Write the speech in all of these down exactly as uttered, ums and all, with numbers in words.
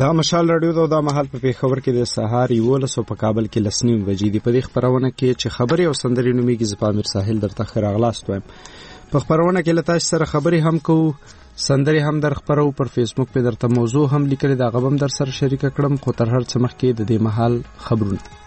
دا مشال رادیو دا د محل په پیښور کې د سهار یولس او په کابل کې لسنیم بجې دی. په دې خبرونه کې چې خبرې او سندرې نومېږي زه پامیر ساحل درته ښه راغلاست وایم. په خبرونه کې له تاسو سره خبرې هم کوو، سندرې هم در خپرو، پر فیسبوک په درته موضوع هم لیکلې دا غوم در سره شریک کړم. خو تر هر څه مخکې د دې محل خبرونه.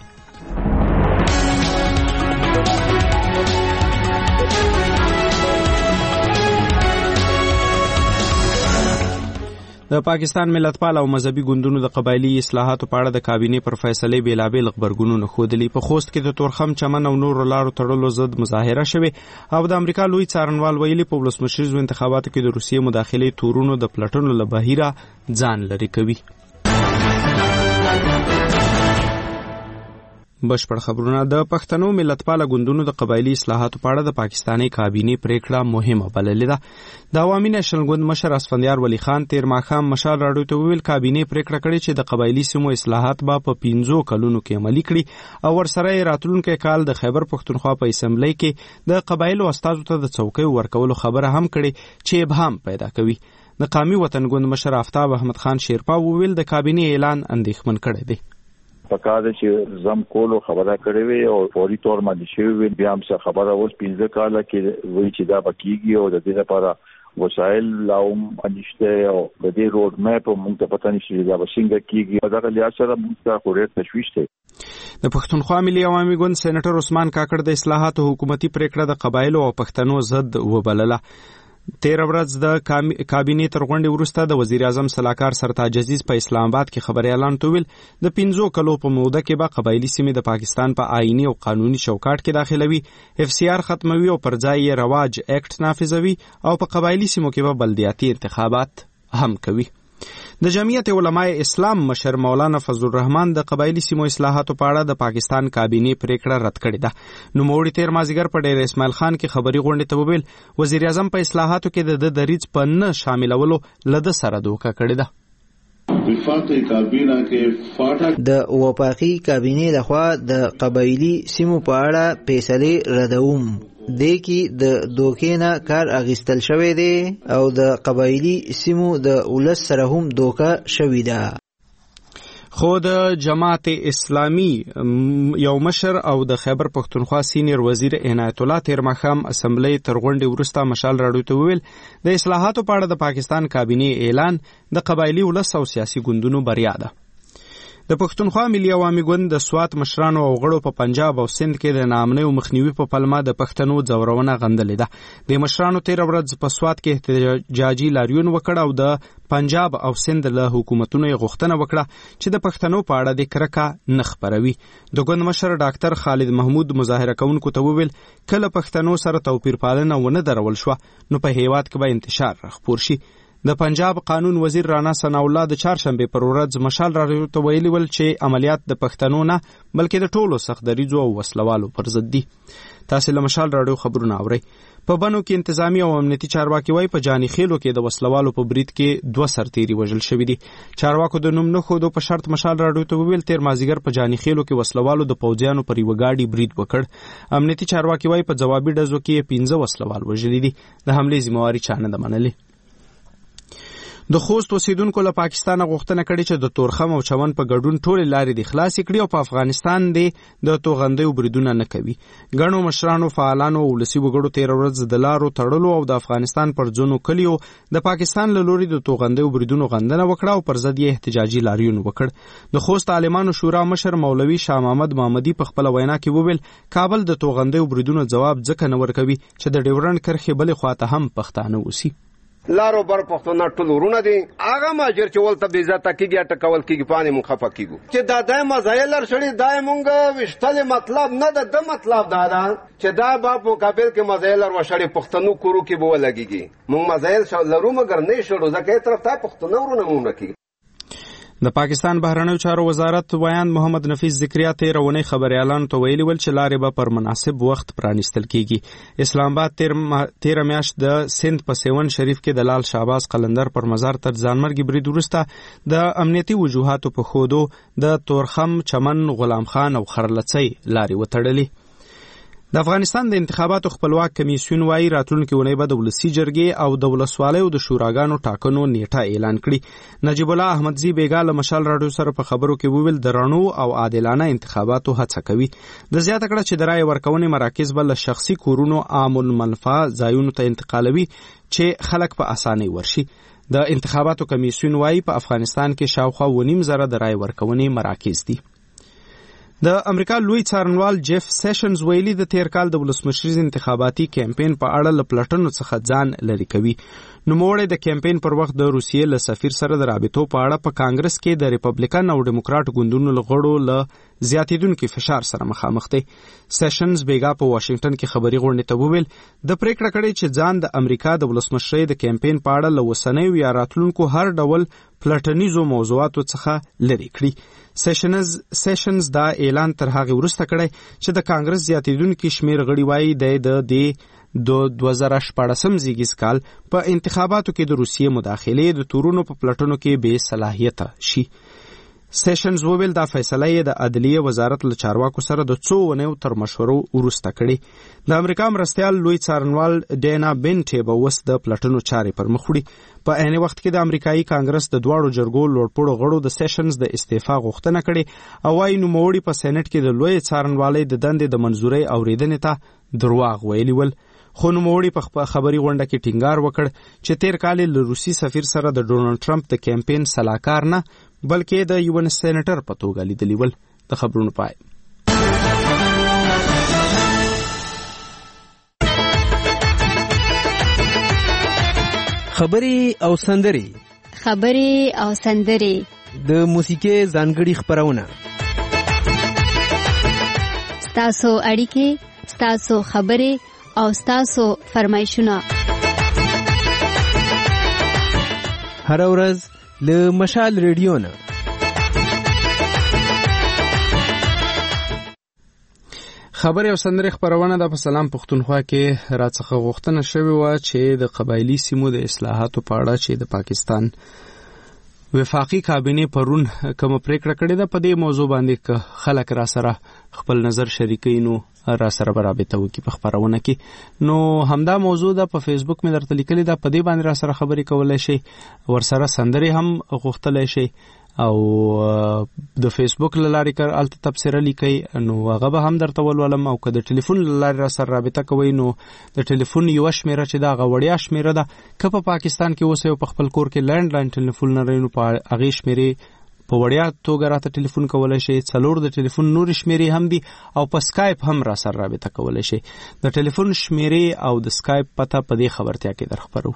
د پاکستان ملتپال او مذهبي ګوندونو د قبایلی اصلاحاتو په اړه د کابینې پر فیصلې بیلابیل خبرګونونه ښودلي. په خوست کې د تورخم، چمن او نورو لارو تړلو ضد مظاهره شوې او د امریکا لوی څارنوال ویلي په ولسمشریزو انتخاباتو کې د روسیې مداخلې تورونو د پلټنو له بهیره ځان لرې کوي. بشپړ خبرونه. د پښتنو ملتپال ګوندونو د قبایلی اصلاحاتو په اړه د پاکستاني کابینې پریکړه مهمه بللې ده. د عوامي نېشنل ګوند مشر اسفندیار ولی خان تیر ماښام مشال راډیو ته وویل کابینې پریکړه کړې چې د قبایلی سیمو اصلاحات به په پنځو کلونو کې عملي کړي او ورسره یې راتلونکی کال د خیبر پښتونخوا په اسمبلی کې د قبایلو استازو ته د څوکۍ ورکولو خبره هم کړې چې ابهام پیدا کوي. د قومي وطن ګوند مشر آفتاب احمد خان شیرپا وویل د کابینې اعلان اندېښمن کړی دی. پکاره چې زم کولو خبره کړې وي او فوري تور باندې شوی وي، بیا هم څه خبره اوس پنځه کاله کې وایي چې دا بکیږي او د دې لپاره وسایل لاوم انشته او د دې روډ میپ مونږ ته پته نشي دا څنګه کیږي. دا غلیا سره مونږ ته خوري تشویش دی. د پښتونخوا ملي عوامي ګوند سېنیټر عثمان کاکړ د اصلاحاتو حکومتي پریکړه د قبایلو او پښتنو ضد وبلله. تیر ورځ د کابینې تر غونډې وروسته د وزیر اعظم سلاکار سرتاج عزیز په اسلام آباد کې خبري اعلان وکړ د پنځو کلو په موده کې به قبایلی سیمې د پاکستان په پا آئینی او قانوني چوکاټ کې داخلوي، اف سی آر ختموي او پر ځای یې رواج اکټ نافذوي او په قبایلی سیمو کې به بلدیاتي انتخابات هم کوي. د جمعیت علماء اسلام مشر مولانا فضل الرحمن د قبایلی سیمو اصلاحاتو په اړه د پاکستان کابینې پریکړه رد کړې ده. نوموړي تیر مازیګر په ډېر اسماعیل خان کې خبري غونډې ته وویل وزیر اعظم په اصلاحاتو کې د دریځ په نه شاملولو لده سره دوکه کړې ده. د وفاقي کابینې لخوا د قبایلی سیمو په اړه فیصلې ردوم دې کې د دوکې نه کار اخیستل شوی دی او د قبایلی سیمو د ولس سره هم دوکه شوی ده. خو د جماعت اسلامی یو مشر او د خیبر پښتونخوا سینیر وزیر عنایت الله تیر ماښام اسمبلی تر غونډې وروسته مشال راډیو ته وویل د اصلاحاتو په اړه د پاکستان کابینې اعلان د قبایلی ولس او سیاسي ګوندونو بریا ده. د پښتونخوا ملي عوامي ګوند د سوات مشرانو او غړو په پنجاب او سند کې د ناامنۍ او مخنیوي په پلمه د پښتنو ځورونه غندلې ده. د مشرانو تیر ورځ په سوات کې احتجاجي لاریون وکړ او د پنجاب او سند له حکومتونو یې غوښتنه وکړه چې د پښتنو په اړه د کرکه نه خپروي. د ګوند مشر ډاکټر خالد محمود مظاهره کوونکو ته وویل کله پښتنو سره توپیر پالنه ونه درول شوه نو په هیواد کې به انتشار راخپور شي. د پنجاب قانون وزیر رانا ثنا الله د چهارشنبه پر ورځ مشال راډیو ته ویلي ول چې عملیات د پښتنو نه بلکې د ټولو سخت دریځو او وسلوالو پر ضد دي. تاسو له مشال راډیو خبرونه اورئ. په بنو کې انتظامی او امنیتي چارواکي وایي په جاني خېلو کې د وسلوالو په برید کې دوه سرتیري وژل شوي دي. چارواکو د نوم نه ښودو په شرط مشال راډیو ته وویل تیر مازیګر په جاني خېلو کې وسلوالو د پوځیانو پر یوه ګاډي برید وکړ. امنیتي چارواکي وایي په ځوابي ډزو کې پنځه وسلوال وژلي دي. د حملې ذمہواري چا نه ده منلې. د خوست اوسیدونکو له پاکستان غوښتنه کړې چې د تورخم او چمن په ګډون ټولې لارې د خلاص کړي او په افغانستان د توغندیو بریدونه نه کوي. ګڼو مشرانو، فعالانو او ولسي وګړو تیر ورځ د لارو تړلو او د افغانستان پر ځینو کلیو د پاکستان له لوري د توغندیو بریدونو غندنه وکړه او پر ضد یې احتجاجي لاریون وکړ. د خوست عالمانو شورا مشر مولوي شاه محمد محمدي په خپل وینا کې وویل کابل د توغندیو بریدونو جواب ځکه نه ورکوي چې د ډیورنډ کرښې بلې خواته هم پښتانه اوسي. لارو بر پښتون ټول ورونه دي هغه ماجر چې ولته بي عزت کیږي ټکول کیږي پانی مخ خفه کیږي چې دا دای مزایل لرشړي دای مونږ وشتل مطلب نه ده د مطلب دا ده چې دا په مقابل کې مزایل ورشړي پښتنو کورو کې بو لګيږي مونږ مزایل لرو مګر نه شړو ځکه طرف ته پښتنو ورونه مونږ کی. د پاکستان بهرنیو چارو وزارت ویاند محمد نفیس ذکریا تیر ونې خبري اعلان ته ویلي ول چې لارې به پر مناسب وخت پرانیستل کیږي. اسلام آباد تیر تیر میاشت د سند په سیون شریف کې د لال شهباز قلندر پر مزار تر ځانمرګي برید وروسته د امنیتي وجوهاتو په خودو د تورخم، چمن، غلام خان او خرلڅۍ لارې وتړلې. د افغانستان د انتخاباتو خپلواک کمیسیون وايي راتلونکي اونۍ به د ولسي جرګې او د ولسوالیو د شوراګانو ټاکنو نیټه اعلان کړي. نجیب الله احمدزي بیګا له مشال راډیو سره په خبرو کې وویل د رڼو او عادلانه انتخاباتو هڅه کوي. د زیاته کړه چې د رای ورکونې مراکز به له شخصي کورونو عام المنفعه ځایونو ته انتقالوي چې خلک په اسانۍ ورشي. د انتخاباتو کمیسیون وايي په افغانستان کې شاوخوا ونیم زره د رای ورکونې مراکز دي. د امریکا لوی څارنوال جیف سیشنز ویلي د تیر کال د ولسمشریز انتخاباتي کمپاین په اړه له پلټنو څخه ځان لري کوي. نوموړی د کمپاین پر وخت د روسیې له سفیر سره د رابطو په اړه په کانګرس کې د ریپبلیکن او ډیموکراټ ګوندونو له غړو له زیاتیدونکو فشار سره مخامخ دی. سیشنز بیګا په واشنگټن کې خبري غونډې ته وویل د پریکړه کړې چې ځان د امریکا د ولسمشری د کمپاین په اړه له وسنیو یا راتلونکو هر ډول پلټنیزو موضوعاتو څخه لري کړي. سیشنز سیشنز دا اعلان تر هغه وروسته کړی چې د کانګرس زیاتیدونکو شمیر غړي وایي د د د دوه زره شپاړسم زیږیز کال په انتخاباتو کې د روسیې مداخلې د تورونو په پلټنو کې بې صلاحیته شي. سیشنز وویل دا فیصله یې د عدلیه وزارت له چارواکو سره د څو ونیو تر مشورو وروسته کړې. د امریکا مرستیال لوی څارنوال ډینا بنټي به اوس د پلټنو چارې پر مخ وړي. په عین وخت کې د امریکایي کانګرس د دواړو جرګو لوړپوړو غړو د سیشنز د استعفا غوښتنه کړې او وايي نوموړي په سېنات کې د لوی څارنوالۍ د دندې د منظورۍ اوریدنې ته درواغ ویلي ول. خو نوموړي په خبري غونډه کې ټینګار وکړ چې تیر کال له روسي سفیر سره د ډونالد ټرمپ د کمپاین سلاکار نه بلکې د یو سېنیټر په توګه لیدلی ول. د خبرونو پای. خبري او سندري خبري او سندري د موسیقي ځانګړي خبرونه ستاسو اړیکې ستاسو خبري او ستاسو فرمایشونه هر ورځ له مشال ریډیو نه. خبري او سندري خبرونه د سلام پښتونخوا کې راڅخه غوښتنه شوې و چې د قبایلی سیمو د اصلاحاتو په اړه چې د پاکستان وفاقي کابینه پرون کوم پریکړه کړې ده په دې موضوع باندې خلک را سره خپل نظر شریکینو را سره برابر وکي په خبرونه کې. نو همدا موضوع ده په فیسبوک مې درته لیکلې ده په دې باندې را سره خبرې کولای شي ورسره سندري هم غوښتلای شي او د فیسبوک لاري کار الته تبصره لیکي نو هغه به هم درته ولولم او که د ټلیفون لاري را سره رابطه کوي نو د ټلیفون یو شمیره چې دا غوړیا شمیره ده که په پاکستان کې اوسه په خپل کور کې لینډ لاین ټلیفون نه رینو په هغه شمیره په وړیا توګه راته ټلیفون کولای شي. څلور د ټلیفون نور شمیرې هم دي او په سکایپ هم را سره رابطه کولای شي. د ټلیفون شمیرې او د سکایپ پته په دې خبرتیا کې درخبرو.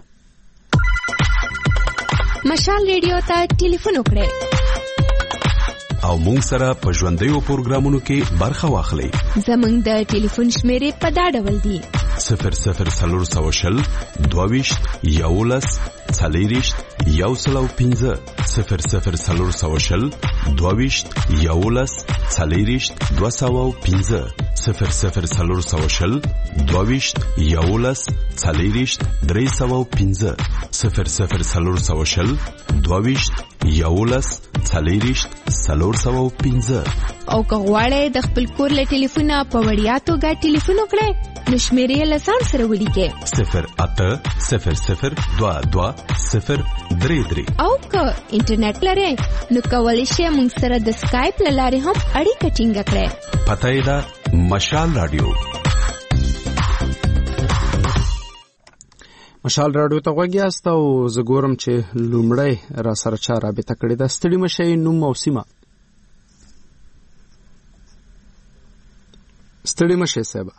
مشال ریډیو ته ټلیفون وکړئ او مونږ سره په ژوندیو پروګرامونو کې برخه واخلئ. زمونږ د ټلیفون شمیرې په دا ډول دي: صفر صفر څلور سوه شل دوه ویشت یولس څلېرویشت یو سل او پنځه صفر صفر څلور سوه شل دوه ویشت یولس څلېرویشت دوه سوه او پنځه صفر صفر څلور سوه شل دوه ویشت یولس څلېرویشت درې سوه او پنځه صفر صفر څلور سوه شل دوه ویشت یولس څلېرویشت څلور سوه او پنځه. او که غواړئ د خپل کور له ټلیفونه په وړیا توګه ټلیفون وکړئ نو شمیرې له ځان سره ولیکئ: صفر اته صفر صفر دوه دوه صفر درې درې. او که انټرنیټ لرئ نو کولی شئ موږ سره د سکایپ له لارې هم اړیکه ټینګه کړئ. پته یې ده مشال راډیو. مشال راډیو ته غوږ یاست او زه ګورم چې لومړی را سره چا رابطه کړې ده. ستړي مشئ، نوم او سیمه. ستړي مشئ صاحب.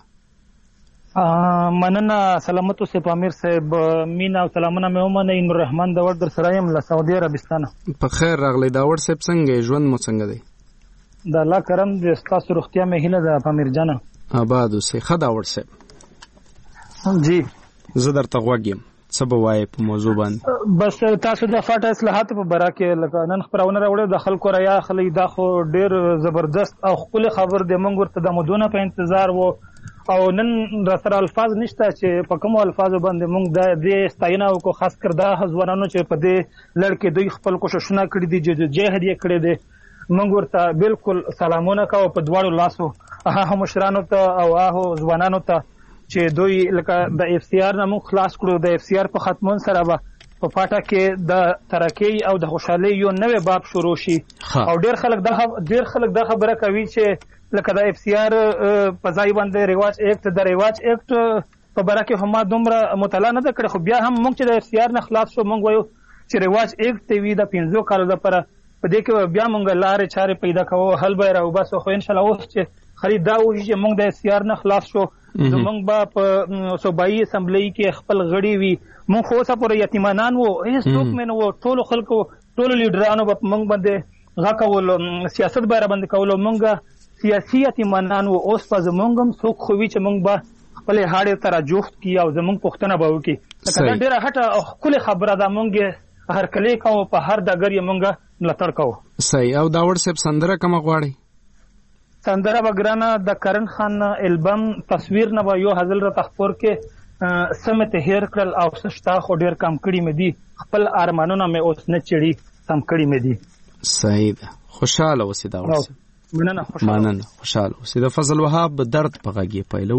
مننه. سلامتو سه پامیر صاحب، مینا او سلامونه مې ومنه. نور رحمان داور در سره یم له سعودي عربستان. په خیر راغلی داور صاحب، څنګه ژوند مو څنګه دی؟ د الله کرم دې ستاسو روغتیا مې هیله ده پامیر جانه. آباد اوسئ. ښه داور صاحب. جی زه درته غوږ یم، څه به وایې په موضوع باندې؟ بس تاسو د فاټ اصلاحاتو په باره کې لکه نن خپرونه راوړې د خلکو ریا خلی دا خو ډېر زبردست او ښکلی خبر دی. موږ ورته د مدونه په انتظار وو او نن را سره الفاظ نشته چې په کومو الفاظو باندې موږ د دې ستاینه وکړو، خاص کر دا ځوانانو چې په دې لړ کې دوی خپل کوششونه کړي دي، جهد یې کړی دی. موږ ورته بالکل سلامونه کوو په دواړو لاسو هغه مشرانو ته او هغه ځوانانو ته چې دوی لکه د اف سی آر نه موږ خلاص کړو. د اف سی آر په ختمون سره به په پاټه کې د ترقۍ او د خوشحالۍ یو نوی باب شروع شي. او ډېر خلک دا ډېر خلک دا خبره کوي چې لکه د اف سی آر په ځای باندې رواج اکټ د رواج اکټ په باره کې هم دومره مطالعه نه ده کړې، خو بیا هم موږ چې د اف سی آر نه خلاص شو موږ وایو چې رواج اکټ وي د پنځو کالو لپاره. په دې کې بیا موږ لارې چارې پیدا کوو، حل به یې راوباسو. خو انشاءالله اوس چې خرید دا وشي چې موږ د اف سی آر نه خلاص شو، زموږ به په صوبایي اسمبلۍ کې خپل غړي وي. موږ خو اوسه پورې یتیمانان وو، هېڅ څوک مې نه وو، ټولو خلکو ټولو لیډرانو به موږ باندې غږ کولو، سیاست به یې راباندې کولو، موږ سیاسي یتیمانان وو. اوس به زموږ هم څوک خو وي چې موږ به خپلې هاړې ته راجوخت کړي او زموږ پوښتنه به وکړي. لکه دا ډېره هټه او ښکلې خبره ده، موږ یې هرکلی کوو، په هر ډګر یې موږ ملاتړ کوو. صحیح. او داوړ صاحب سندره کومه غواړئ؟ سندره به ګرانه د کرن خان البم تصویر نه به یو هزل راته خپور کې څه مې ته هېر کړل او څه شته خو ډېر کم کړي مې دي، خپل ارمانونه مې اوس نه چړي سم کړي مې دي. صحیح ده. خوشحاله اوسې داوړ صاحب. مننه. خوشحاله مننه. خوشحاله اوسې. د فضل وهاب درد په غږ یې پیلو.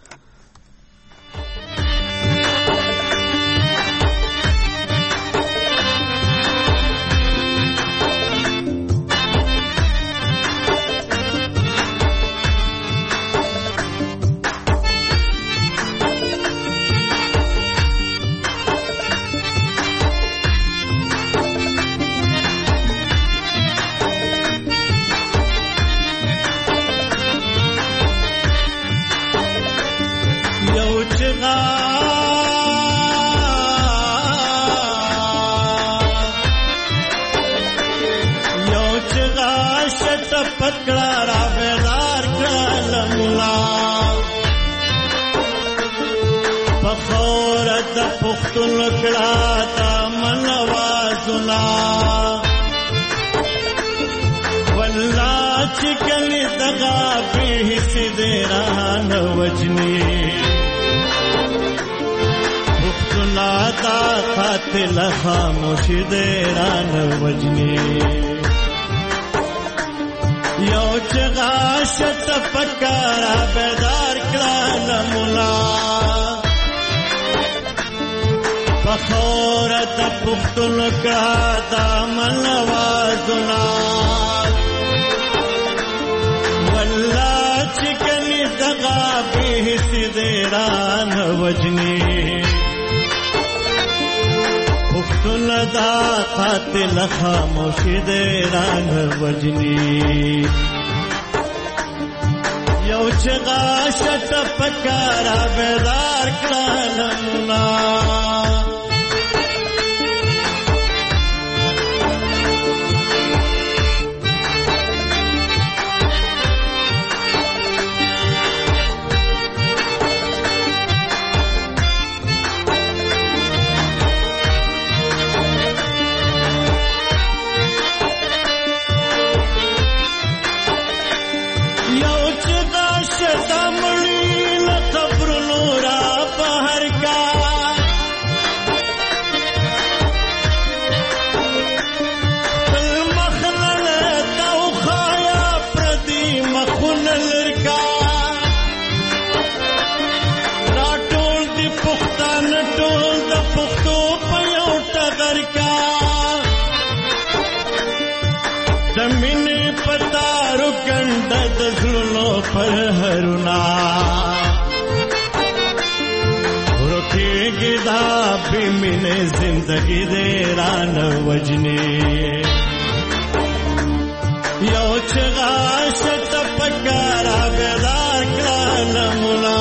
خاموشی دیران وجنی یو چغاشت پکارا بیدار کران مولا بخورت پختل کا دامن وازنا واللہ چکنی دغا بیسی دیران وجنی دا قاتل خاموشی دیران وجنی یو چغاشت پکارا بیدار کرانمنا پر ہرنا رکھے گدا بھی من زندگی دیران وجنے یو چغاشت پکارا بیدار کران ملا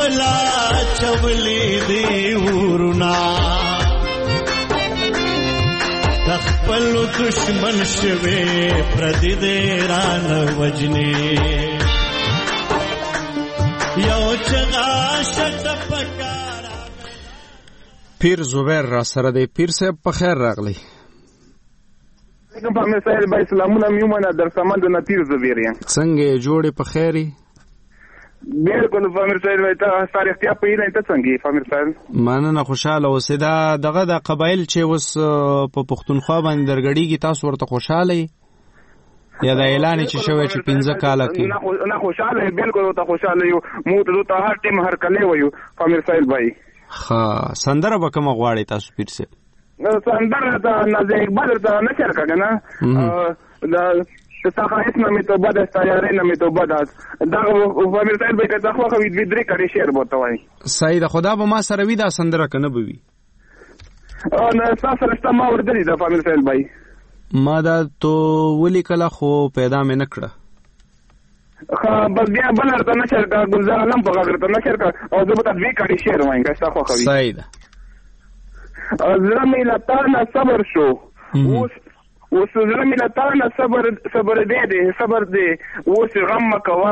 خپلا چولې دی ورنا تخپل دشمن شوي پردي دې ران وجني یو چغا شت پکارا. پیر زبیر را سره دی. پیر صاحب په خیر راغلی. کوم په مسائل با اسلامونه میومنه در سامان د نتیر زبیر یم. څنګه جوړې په خیري؟ بالکل فامر صاحب وای ته تاریخ ته پیلې ته څنګه فامر صاحب مننه خوشاله اوسه دا دغه د قبایل چې وس په پښتونخوا باندې درګړیږي تاسو ورته خوشاله یا د اعلان چې شوی چې پنځه کاله کې نه خوشاله بالکل ته خوشاله یو مو ته ته هر ټیم هر کله وایو فامر صاحب وای ها سندره به کوم غواړي تاسو پیر سه سندره ته نه اقبال ته نه چر کړه دا څخه اسمه می ته بد استیارې نه می ته بد دا فامر صاحب به ته خو خو وی درې کړي شعر بوته وای سید خدا به ما سره وی دا سندره کنه بوي او نه تاسو سره ما ورته دا فامر صاحب وای ما دا تو ولی کله خو پیدا مې نکړه خا بس بیا بل ته نشر کا گلزار علم په غږ ته نشر کا او زه به تدوی کړي شعر وایم که تاسو خو خوي سید زړه مې لاتانه صبر شو اوس اوس زړه مې لاتانه صبر صبر دې دې صبر دې اوس غم مکوا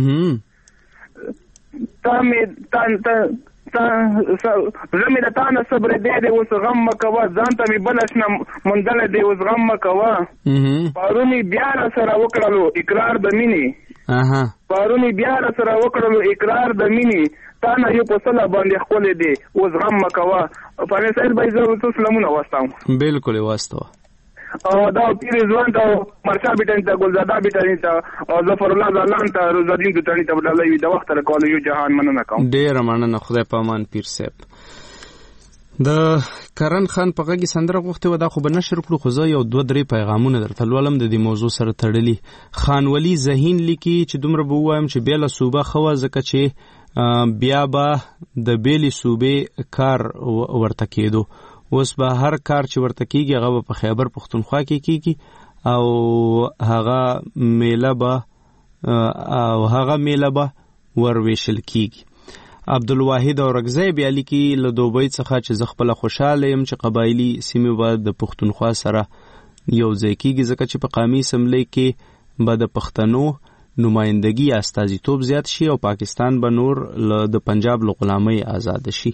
تا مې تا تا زړه مې لاتانه صبر دې دې اوس غم مکوا ځان ته مې بلشنه مندل دې اوس غم مکوا پرونی بیا سره وکړلو اقرار د مینې اها پرونی بیا سره وکړلو اقرار د مینې تا نه یو په سلا باندې خپل دې اوس غم مکوا په نسایل به زه تاسو سلامونه واستم بالکل واستو او دا پیر ځوان ته مرشا بیٹن ته ګلزاده بیٹن ته او ظفر الله زلان ته روزالدین دوتانی ته بدلای د وخت را کول یو جهان مننه کوم ډیر مننه خدای پامان پیر صاحب د کرن خان په غږی سندره غوښته و دا خو به نشر کړو خو زه یو دوه درې پیغامونه درته لولم د دې موضوع سره تړلي خان ولی ذهین لیکي چې دومره به وایم چې بیل صوبه خو ځکه چې بیا به د بیلی صوبې کار ورته کېدو اوس به هر کار چې ورته کېږي هغه په خیبر پښتونخوا کې کېږي او هغه میله به او هغه میله به ورویشل کېږي. عبدالواحد اورګزی بیا لیکي له دوبۍ څخه چې زه خپله خوشحاله یم چې قبایلي سیمې به د پښتونخوا سره یو ځای کېږي ځکه چې په قومي اسمبلی کې به د پښتنو نمایندګي یا استازیتوب زیات شي او پاکستان به نور د پنجاب له غلامۍ آزاد شي.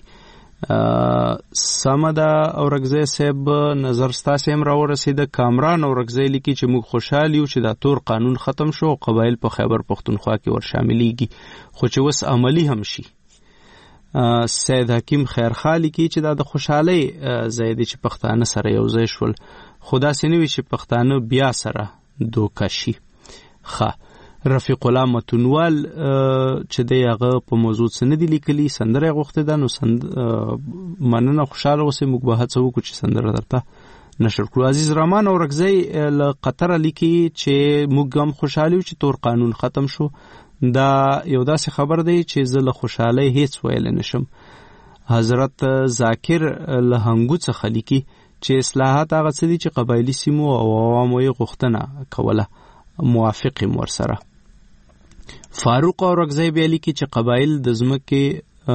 سمه ده اورګزی صاحب نظر ستاسې هم راورسېده. کامران اورګزی لیکي چې موږ خوشحال یو چې دا تور قانون ختم شو او قبایل په خیبر پښتونخوا کې ور شاملېږي خو چې اوس عملي هم شي. سید حکیم خیرخوا لیکي چې دا د خوشحالۍ ځای دی چې پښتانه سره یو ځای شول خو داسې نه وي چې پښتانه بیا سره دوکه شي. ښه رفیق الله متونوال چې دی هغه په موضوع څه نه دي لیکلي سندره یې غوښتې ده نو سند مننه خوشحاله اوسئ موږ به هڅه وکړو چې سندره درته نشر کړو. عزیز رحمان اورګزی له قطره لیکي چې موږ هم خوشحال یو چې تور قانون ختم شو دا یو داسې خبر دی چې زه له خوشحالۍ هیڅ ویلی نشم. حضرت ذاکر له هنګو څخه لیکي چې اصلاحات هغه څه دي چې قبایلي سیمو او عوامو یې غوښتنه کوله موافق یم ورسره. فاروق اورګزی بیا لیکي چې قبایل د ځمکې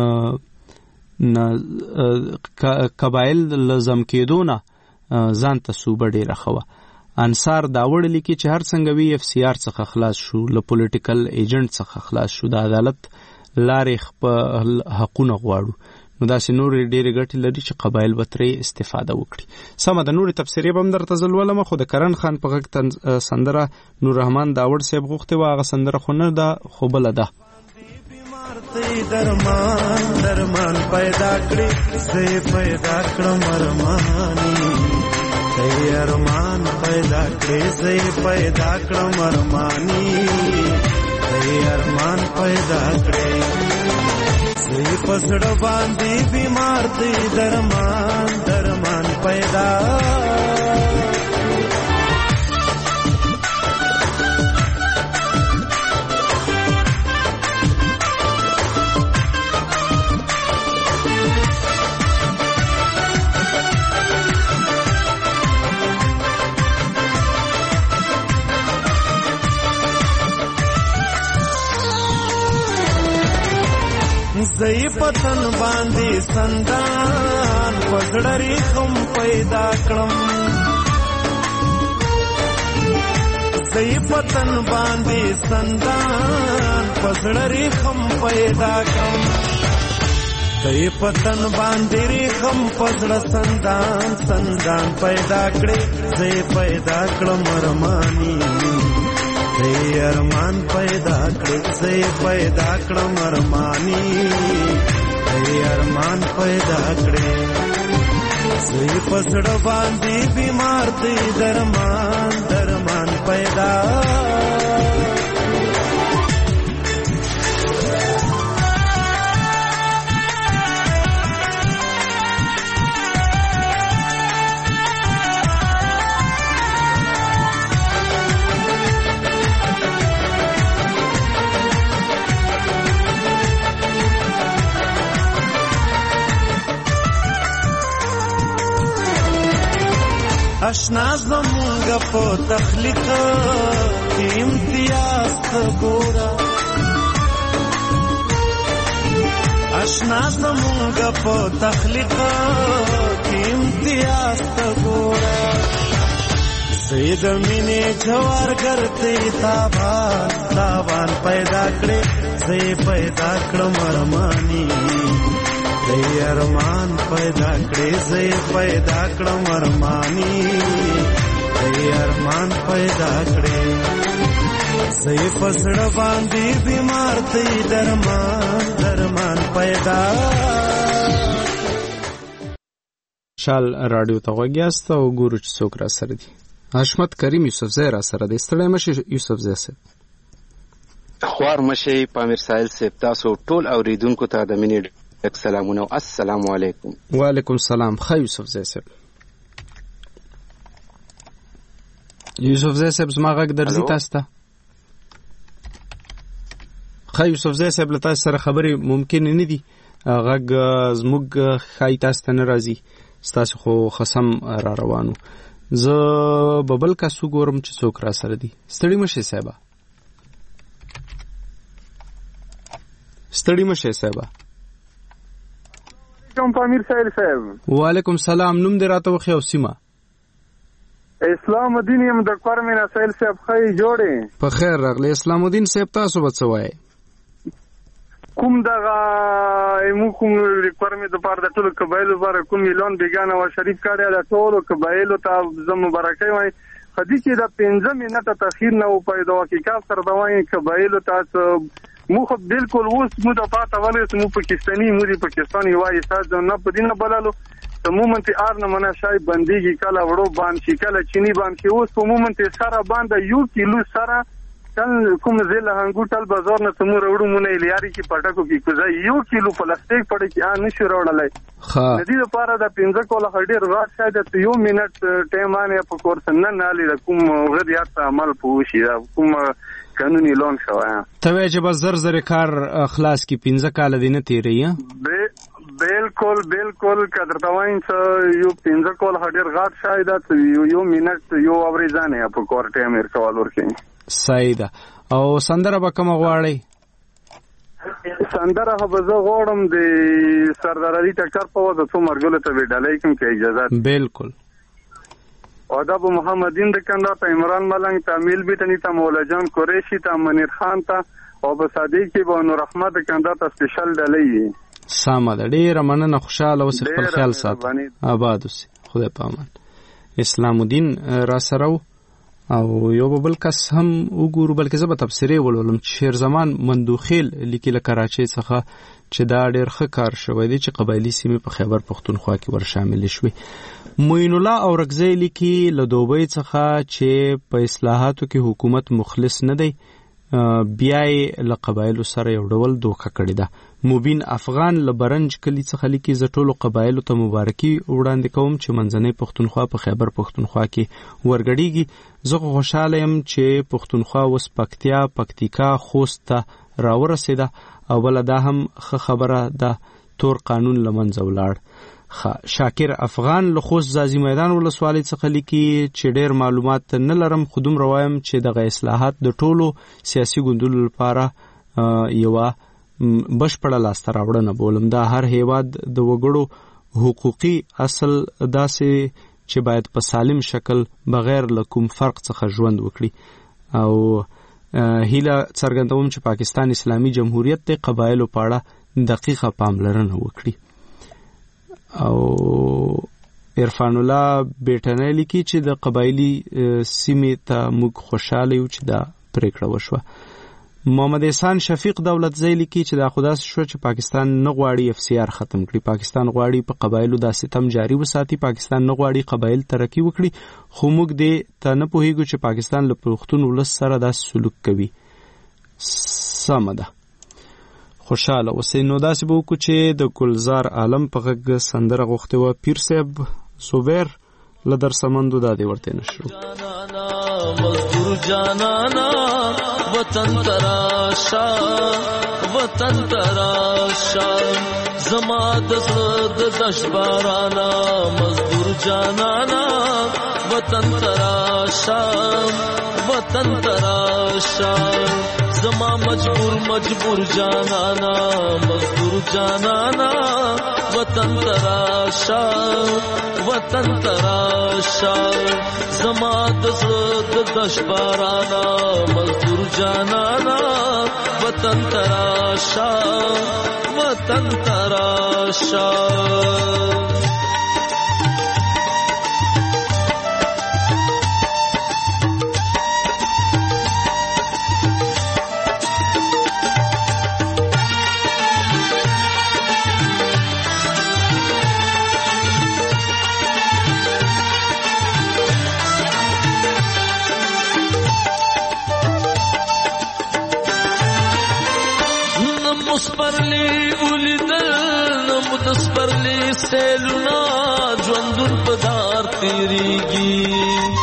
قبایل له ځم کېدو نه ځان ته صوبه ډېره ښه وه. انصار داوړ لیکي چې هر څنګه وي اف سی آر څخه خلاص شو له پولیټیکل ایجنټ څخه خلاص شو د عدالت لارې خپل حقونه غواړو نو داسې نورې ډېرې ګټې لري چې قبایل به ترې استفاده وکړي. سمه ده نورې تبصرې به هم درته زه لولم خو د کرن خان په غږ سندره نور رحمان داوړ صاحب غوښتې وه هغه سندره خو نه ده خو بله ده. درمان درمان پیدا کړي زه پیدا کړم ارماني زه ارمان پیدا کړي زه پیدا کړم ارماني زه ارمان پیدا کړي زه پسړ باندې بیمار دی درمان درمان پیدا زئی پتن باندې سندان پزړری خم پیدا کړم زئی پتن باندې سندان پزړری خم پیدا کړم زئی پتن باندې خم پزړ سندان سندان پیدا کړې زئی پیدا کړم ارمانی زئی ارمان پیدا کړې زئی پیدا کړم ارمانی زئی ارمان پیدا کړې زئی پزړ باندې بیمار دی درمان درمان پیدا اشنا زمونږ په تخلیق کې امتیاز ګورا اشنا زمونږ په تخلیق کې امتیاز ګورا زید مینه جوار کرتے تابان تابان پیدا کړې زې پیدا کړم ارمانی زې ارمان پیدا کړې زې پیدا کړم ارمانی زې ارمان پیدا کړې زې پسړ باندې بیمار دی درمان درمان پیدا شال رادیو ته وګیاست او ګورو چې څوک را سره دي. حشمت کریم یوسف زی را سره دی. ستړی مشه یوسف زی صاحب. خوار مشه پامیر سایل صاحب تاسو ټول اوریدونکو ته د مینې ډک سلامونه او السلام علیکم. وعلیکم السلام. ښه یوسف زی صاحب. یوسف زی صاحب زما غږ درځي تاسو ته؟ ښه یوسف زی صاحب له تاسو سره خبرې ممکن نه دي. غږ زموږ ښایي تاسو ته نه راځي. ستاسو خو خصم را روانو. زه ببل کسو ګورم چې څوک را سره دي. ستړي مشه صاحبه. ستړي مشه صاحبه. کوم پامیر سایل صاحب. وعلیکم السلام. نوم دې راته وخی او سیمه. اسلام الدین یم د کورمن سایل صاحب خی جوړې. په خیر راغلی اسلام الدین صاحب. تاسو به څه وایي؟ کوم دغه مو کوم ریکوایرمنټ د پاره د ټولو قبایلو لپاره کوم اعلان بیگانه او شریف کړی د ټولو قبایلو ته زم مبارکي وای. خدي چې د پنځه منټه تاخير نه و پیدا حقیقت سره د وای قبایلو ته مو خو بالکل اوس مو د پاته ولې مو پاکستاني مو د پاکستاني وای ساز نه پدینه بلالو ته مومنت ار نه منا شای بنديږي کله وړو باندې شي کله چینی باندې اوس په مومنت سره باندې یو کیلو سره کوم زله هنګوټل بازار نه تمو وروړو مونږه لیاري کې پټکو کې کوزا یو کیلو پلاستیک پړې کې ان نشو وروړلای. ها ندی لپاره د پنځه کوله هډیر راځ شاید یو منټ ټایم باندې په کورس نه نالي د کوم غریات عمل پوښي کوم قانوني لون شوه ته وای چې بس زر زر کار خلاص کی پنځه کال دینه تیری بالکل بالکل قدر تواین یو پنځه کول هډیر غاټ شاید یو منټ یو اوریزانه په کور ټایم ورکول ورکې سایده. او سندره به کوم غواړي؟ سندره به زه غواړم د سردار علي ټکر په واسطه څو مرګله ته وډالای کوم کې اجازه. بالکل. ادب محمدین د کنده ته عمران ملنګ تامل بیتنی ته مولا جان قریشی ته منیر خان ته او په صادق کې به نور احمد کنده ته سپیشل ډالۍ. سامه ده. ډیره مننه. خوشاله اوسې. خپل خیال ساتئ. آباد اوسئ. خدای په امان. اسلام الدین را سره او یو بل کس هم وګورو بلکې زه به تفسیرې ولولم چې شیر زمان مندوخیل لیکي له کراچۍ څخه چې دا ډېر ښه کار شوی دی چې قبایلي سیمې په خیبر پښتونخوا کې ور شامل شوي. معین الله اورکزی لیکي له دوبۍ څخه چې په اصلاحاتو کې حکومت مخلص نه دی بیا یې له قبایلو سره یو ډول دوکه کړې ده. مبین افغان له برنج کلي څخه لیکي زه ټولو قبایلو ته مبارکي وړاندې کوم چې منځنۍ پښتونخوا په خیبر پښتونخوا کې ورګډېږي. زه خوشحاله یم چې پښتونخوا اوس پکتیا پکتیکا خوست ته راورسېده او بله دا هم ښه خبره ده تور قانون له منځه ولاړ. شاکر افغان له خوست ځاځي میدان ولسوالۍ څخه لیکي چې ډېر معلومات نه لرم خو دومره وایم چې دغه اصلاحات د ټولو سیاسي ګوندونو لپاره یوه بشپړه لاسته راوړنه بولم. دا هر هیواد د وګړو حقوقي اصل داسې چې باید په سالم شکل بغیر له کوم فرق څخه ژوند وکړي. او هیله څرګندوم چې پاکستان اسلامي جمهوریت د قبایلو په اړه دقیقه پاملرنه وکړي. او عرفان الله بیٹنه لیکي چې د قبایلی سیمې ته موږ خوشاله یو چې دا پریکړه وشوه. محمد احسان شفیق دولت زی لیکي چې دا خداس شو چې پاکستان نه غواړي اف سی آر ختم کړي. پاکستان غواړي په قبایلو د ستم جاری وساتي. پاکستان نه غواړي قبایل ترقی وکړي. خو موږ دې ته نه پوهیږو چې پاکستان له پښتون ولس سره دا سلوک کوي. سمه ده. خوشاله اوسئ. نو داسې به وکړو چې د ګلزار عالم په غږ سندره غوښتې وه. پیر صاحب صوبیر له در سمندو دا دې ورته نشو. مزدور جانانا وطن تراشا وطن تراشا زما د زړه دش بارانا مزدور جانانا وطن تراشا وطن تراشا زما مجبور مجبور جانانا مزدور جانانا وطن تراشا وطن تراشا زما د زړه دش بارانا مزدور جانانا وطن تراشا وطن تراشا سپرلی ولیدل نمود سپرلی سیلونا ژوندون په دار تیریږي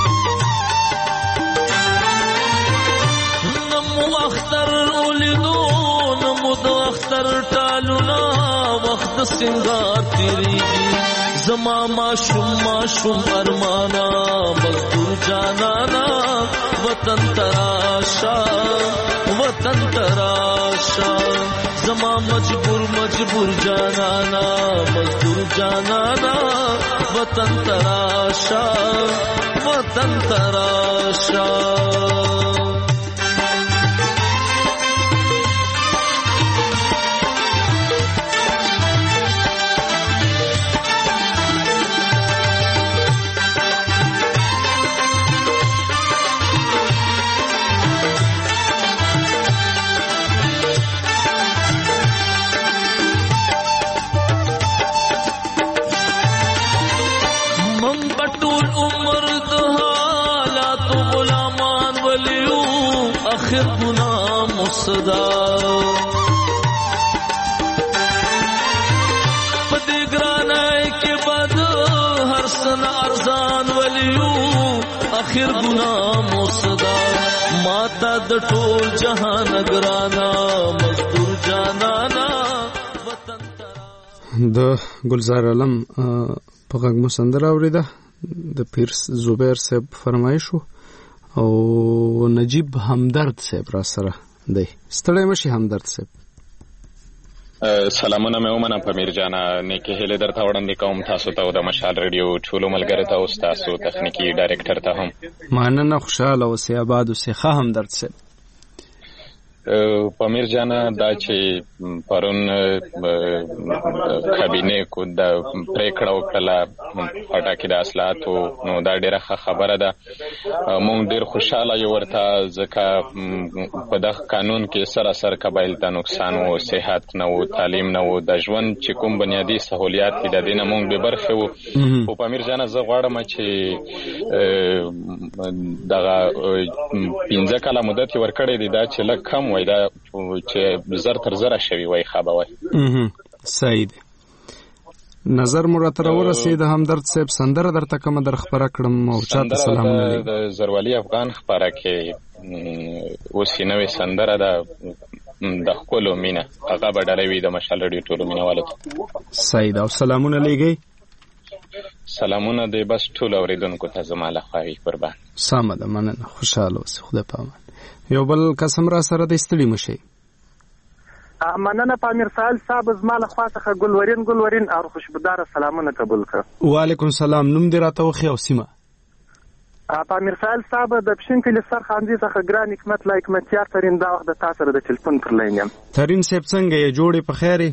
نمو اختر ولیدو نمود اختر ټالونا وخت سنگار تیریږي زما ماشوم ماشوم ارمانا مزدور جانانا وطن تراشا وطن تراشا زما مجبور مجبور جانانا مزدور جانانا وطن تراشا وطن تراشا آخر گناہ مصدا پدگرانائی کے بعد ہر سن ارزان ولیو آخر گناہ مصدا ماتا د ټول جهان گرانا مزدور جانانا وطن ترا. د ګلزار علم په غږ مو سندره اورېده د پیر زبیر صاحب فرمایشو او نجیب همدرد صاحب را سره دی. ستړی مشي همدرد صاحب. سلامونه مې ومنه پمیر جانه نیکې هیلې درته وړاندې کوم تاسو ته او د مشال ریډیو ټولو ملګرو ته او ستاسو تخنیکي ډایرکټر ته هم مننه. خوشحاله اوسئ آباد اوسئ. ښه همدرد صاحب. پمیر جانه دا چې پرون کابینې کو د پریکړه وکړه پټاکي د اصلاحاتو نو دا ډیره ښه خبره ده. مونږ ډیر خوشاله یو ورته ځکه په دغه قانون کې سراسر قبایل ته نقصان و صحت نه و تعلیم نه و د ژوند چې کوم بنیادی سہولیات دي د دې نه مونږ به برخه وو. خو پمیر جانه زه غواړم چې دغه پنځه کاله مدت ورکړی دی دا چې لږ کم وای دا چې زر تر زره شوي وای خوابه وای. صحیح دی. نظر مو راته راورسېد همدرد صاحب. سندره درته کومه در خپره کړم او چاته سلامونه لګم. د زروالي افغان خپره کې اوس یې نوې سندره ده د ښکلو مینه هغه به ډالۍ وي د مشال ریډیو ټولو مینهوالو ته. صحیح ده. او سلامونه لېږئ. سلامونه دی بس ټول اورېدونکو ته زما لخوا وي قربان. سمه ده. مننه. خوشحاله اوسئ. خدای په امان. یو بل قسم را سره د ستړي مشي. مننه پامیر سال صاحب زما له خوا څخه ګلورین ګلورین او خوشبودار سلامونه قبول کړه. وعلیکم السلام. نوم دې راته وخی او سیمه؟ پامیر سال صاحب د پښین کلی سر خاندي څخه ګران حکمت لا حکمتیار ترين دا وخت د تاسو سره د ټلیفون پر لاین یم. ترين صاحب څنګه یې جوړې په خیر؟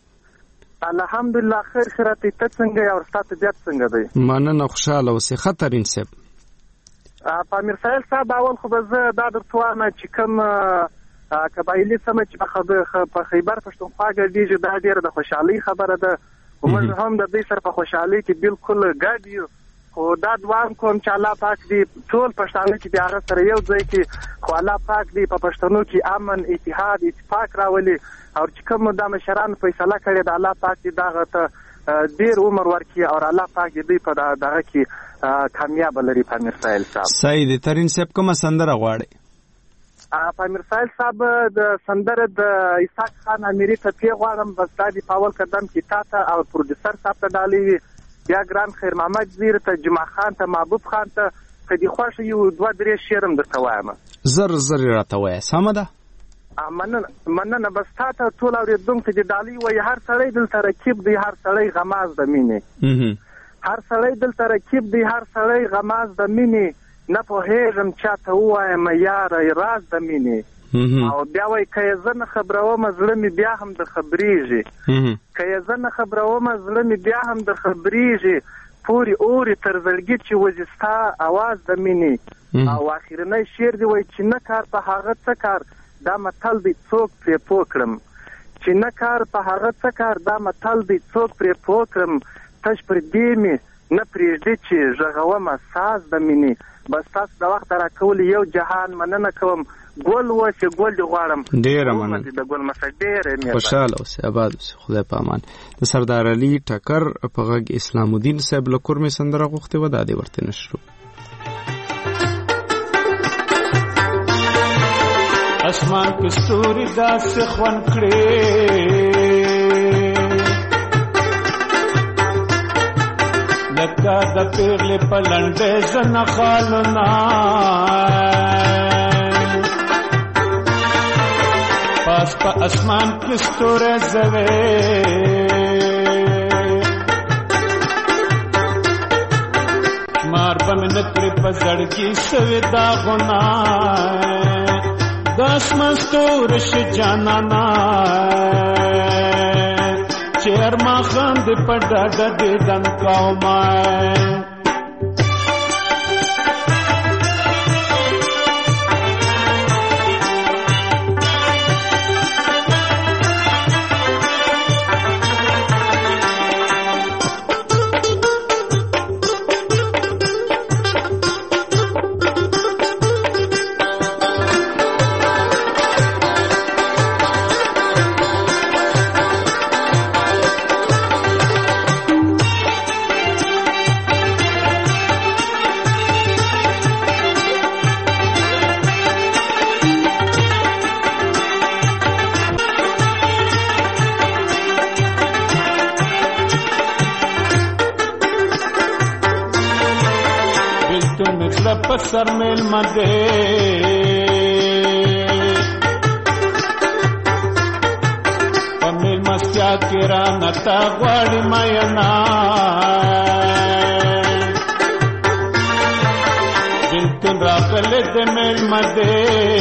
الحمدلله خیر خیرات. ته څنګه یې او ستاسو طبیعت څنګه دی؟ مننه خوشاله اوسې. خطرین صاحب پامیر سال صاحب اول خو به زه دا درته وایم چې کوم قبایلي سمه چې په خیبر پښتونخوا ګرځېږي دا ډېره د خوشحالۍ خبره ده. موږ هم د دې سره په خوشحالۍ کې بالکل ګډ یو. خو دا دوام کوم چې الله پاک دې ټول پښتانه چې د هغه سره یو ځای کې خو الله پاک دې په پښتنو کې امن اتحاد اتفاق راولي او چې کوم د مشرانو فیصله کړې ده الله پاک دې دغه ته ډېر عمر ورکړي او الله پاک دې په دغه کې کامیاب لري. پامیر سایل صاحب صحیح دی. ترين صاحب کومه سندره غواړي؟ پامیر سایل صاحب د سندره د اسحاق خان اميري ته پی غواړم بس دا د پاول قدم کې تا ته او پروډوسر صاحب ته ډالي یا ګران خیر محمد زیر ته جمعه خان ته محبوب خان ته کدي خوښ یو دوه درې شعرم درته وایم. زر زر راته وایه. سمه ده. مننه مننه بس تا ته ټول اورېدونکو چې ډالي وایي هر سړی دلته رکیب دی هر سړی غماز د مینې هر سړی دلته رکیب دی هر سړی غماز د مینې نه پوهېږم چاته ووایم یاره راز د مینې او بیا وایي که یې زه نه خبروم زړه مې بیا هم در خبرېږي که یې زه نه خبروم زړه مې بیا هم در خبرېږي پورې اورې تر زړګي چې وځي ستا اواز د مینې او اخرنی شعر دی وایي چې نه کار په هغه څه کار دا متل دی څوک پرې پوه کړم چې نه کار په هغه څه کار دا متل دی څوک پرې پوه کړم تش پر دې مې نه پرېږدي چې غږومه ساز د مینې. بس تاسو د وخت راکول یو جهان مننه کوم. ګل و چې ګل دی غواړم. ډېره مننه. د ګل مسه ډېره خوشاله اوسې آباد اوسې. خدای په امان. د سردار علي ټکر په غږ اسلام الدین صاحب له کور مې سندره غوښتې وه دا دې ورته نشرو. اسمان کې ستوري داسې خوند کړې لکه د پیغلې په لنډې زنه خالونه پاس په اسمان کې ستوري زوي مار به مې نکړې په زړګي سوي داغونه داس مستورش جانانا چیر ما خاند پڑا ڈدے دن قومائے پسر میل مدے پمیل مستیا کرا نتا غواړي ماینا بلکل راغله د میل مدے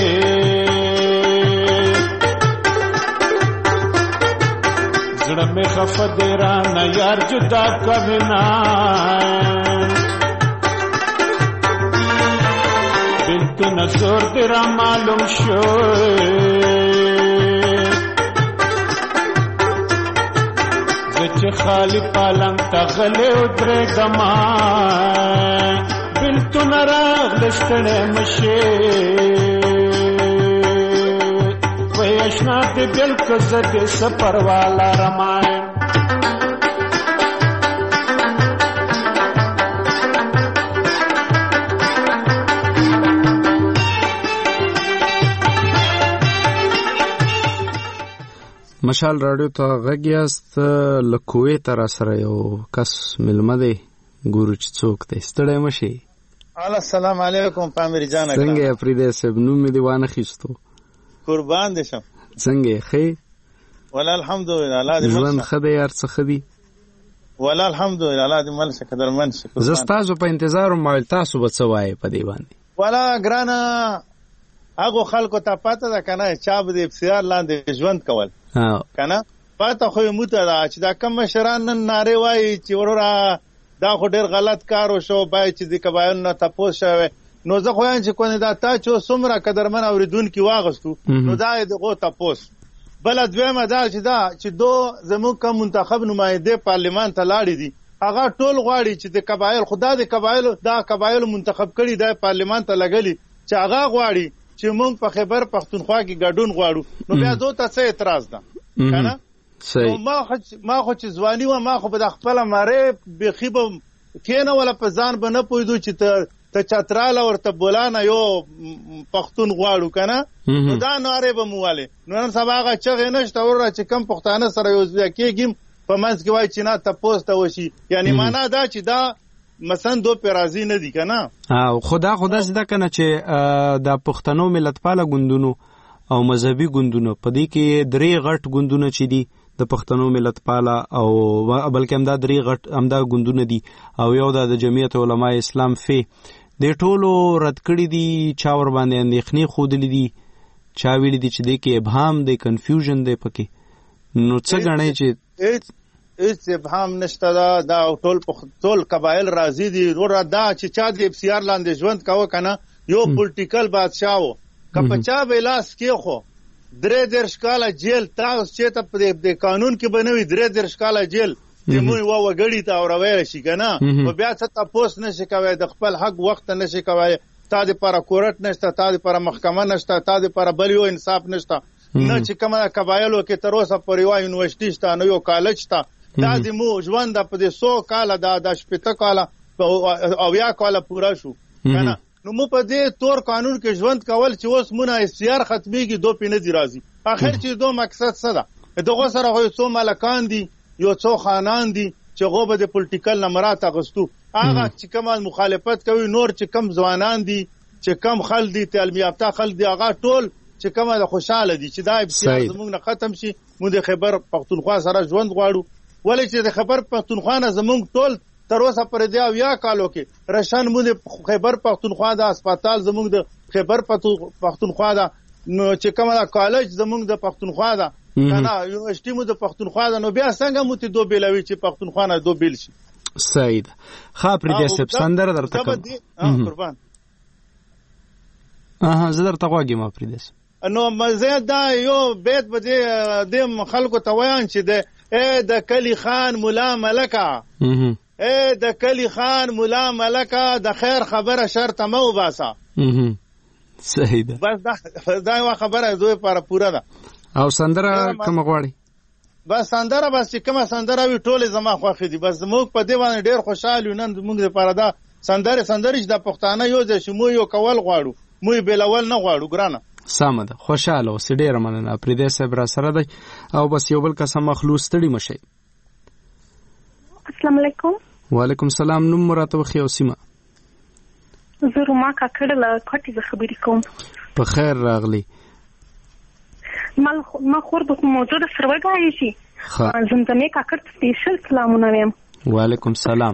زړه مې خفه دی را نه یار جدا کوینا بلکې نظر دې را معلوم شو زه چې خالی پالنګ ته غلی ودرېږمه بلکې نه راغله ستړی مشې وایي اشنا دې بلکې زه دې څه پروا لرمه مشال رادیو ته غږ یاست. له کویته را سره یو کس مېلمه دی ګورو چې څوک دی. ستړی مه شئ. السلام علیکم پامیر جان. څنګه یې افریدی صاحب؟ نوم مې دې وانه خیستو. قربان دې شم. څنګه یې ښې؟ ولا الحمدلله الله دې ژوند ښه دی یار څه ښه دي ولا الحمدلله الله دې مل شه قدرمن شه زه ستاسو په انتظار وم تاسو به څه وایې په دې باندې ولا ګرانه هغه خلکو ته پته ده کنه چا به د ابتدار لاندې ژوند کول کنه پته خو موته ده چې دا کم مشران نن ناره وایي چې ورورا دا خو ډېر غلط کار وشو باید چې د قبایل نه تپوس شوی نو زه خو یم چې کونه دا تا چې څومره قدرمن اوریدونکي واغستو نو دا دغه تپوس بل دویمه دا چې دا چې دو زموږ کوم منتخب نماینده پارلمان ته لاړې دي هغه ټول غواړي چې د قبایل خدا د قبایل دا قبایل منتخب کړي د پارلمان ته لګلي چې هغه غواړي چې موږ په خیبر پختونخوا کې ګډون غواړو نو بیا دوی ته څه اعتراض ده کنه صحیح ما خو ما خو چې ځواني و ما خو به خپل ماره بخي به کینه ولا په ځان به نه پویدو چې ته ته چتراله ورته بولانه یو پختون غواړو کنه نو دا ناره به مواله نو نن سبا هغه چغې نشته ور چې کم پښتانه سره یو ځای کېږم په منځ کې وای چې نه تاسو ته وشي یعنی معنا دا چې دا مثلا دو پیرازي نه دي کنه او خدا خدا زده کنه چې د پښتنو ملتپاله ګوندونو او مذهبي ګوندونو په دې کې درې غټ ګوندونه چې دي د پښتنو ملتپاله او بلکې همدا درې غټ همدا ګوندونه دي او یو د جمعیت علماء اسلام فی د ټولو رد کړی دي چا ور باندې اندېښنې خودلې دي چا ویلي دي چې د کې ابهام دی کنفیوژن دی پکې نو څه غنئ چې هیڅ ابهام نشته دا دا ټول ټول قبایل راضي دي ور دا چې چا د افسیار لاندې ژوند کاوه کنه یو پولیټیکل بادشاہ و کپچا ویلاس کې خو درې درش کاله جیل تاسو چې ته په قانون کې بنوي درې درش کاله جیل چې موږ و وګړی ته اوروي شي کنه او بیا څه تاسو نشي کوي د خپل حق وخت نشي کوي تا د پر کورټ نشته تا د پر محکمه نشته تا د پر بل یو انصاف نشته نه چې کومه قبایلو کې تر اوسه پر یو یونیورسيټي شته نو یو کالج شته دا د مو ژوند په دې سو کاله دا د شپته کاله او یا کاله پورا شو کنه نو مو په دې تور قانون کې ژوند کول چې اوس مونږه استیار ختميږي دو پینې دی راځي اخر چې دو مقصد څه ده دغه سره خو څو ملکان دي یو څو خانان دي چې غوبه د پولیټیکل نمرات اغستو هغه چې کوم مخالفت کوي نور چې کم ځوانان دي چې کم خل دي تعلیم یافته خل دي هغه ټول چې کومه د خوشاله دي چې دا ابتداء زموږ نه ختم شي موږ د خیبر پختونخوا سره ژوند غواړو ولې چې د خیبر پختونخوا نه زموږ ټول تر اوسه پر دی او یا کالو کې رشن موږ خیبر پختونخوا د هسپتال زموږ د خیبر پختونخوا دا نو چې کومه کالج زموږ د پختونخوا دا کنه یونیورسيټي مو د پختونخوا دا نو بیا څنګه مو ته دو بیلوي چې پختونخوا نه دو بیل شي سید خاپری د سب سندر درته کوم قربان اها زه درته غواګم افریدس نو مزه دا یو بیت بده د خلکو ته وایي چې د اے د کلی خان مولا ملکا اے د کلی خان مولا ملکا د خیر خبره شرط مو باسا صحیح ده بس دا دا یو خبره دوی پر پورا ده او سندره کوم غواړي بس سندره بس چې کومه سندره وی ټوله زما خوښ دي بس موږ په دې باندې ډېر خوشاله نن موږ لپاره دا سندره سندره چې د پښتانه یو ځای شمو یو کول غواړو موږ بلول نه غواړو ګرانه سم ده خوشاله اوس ډېر مننه پرې صاحب را سره دی او بس یو بل قسم مخلوص تړي مشي السلام علیکم وعلیکم السلام نوم مراته وخی او سیمه زه روما کاکړه له کوټې څخه خبرې کوم په خیر راغلی مال ما خور د موضوع سره وګورئ شي زمزمې کاکړ ته سپیشل سلامونه وایم وعلیکم السلام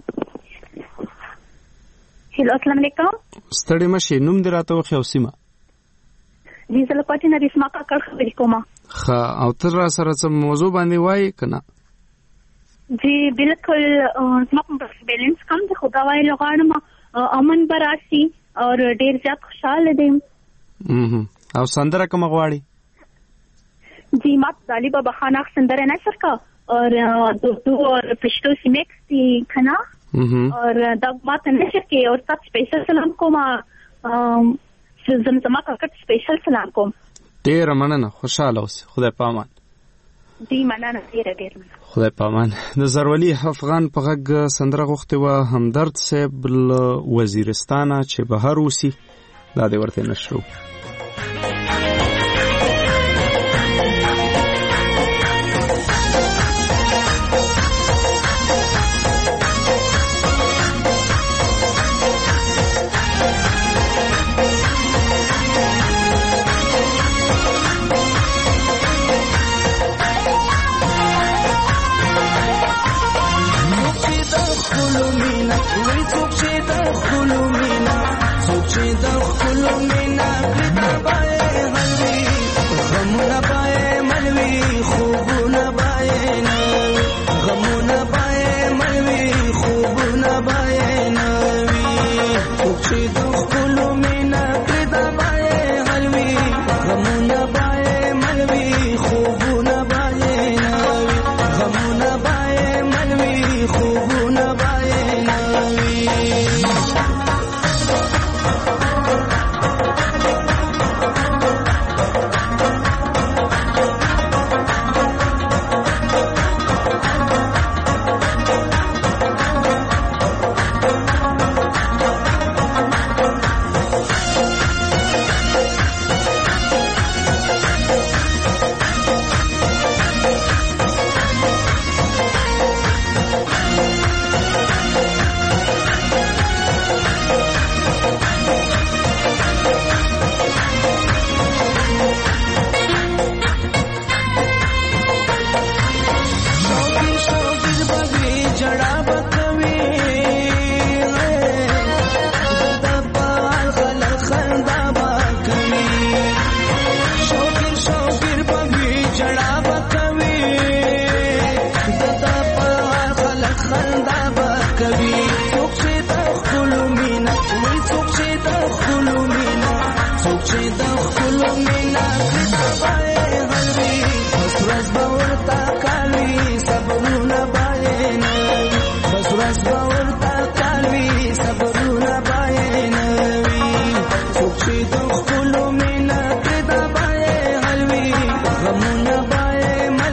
هلو السلام علیکم ستړي مشي نوم دې راته وخی او سیمه دې زله پاتې نه رسما کاکړ خبرې کوم ښه او تر را سره څه موضوع باندې وایي کنه جی بالکل زما په بیلنس کم د خدا وای لغړم امن براسي اور ډیر زیات خوشاله دي او سندره کوم غواړي جی ما طالب بابا خان سندره نه سرکا اور دو اور پښتو سیمکس دي کنا اور دا ماته نشه کې اور سب سپیشل سلام کوم زمزمه کاکړ سپیشل سلام کوم ډیر مننه خوشاله اوسې خدای پامان دی مننه ډیر ډیر خدای پامان د زرولی افغان په غږ سندره غوښتې وه همدرد صاحب له وزیرستانه چې بهر اوسي دا دې ورته نشو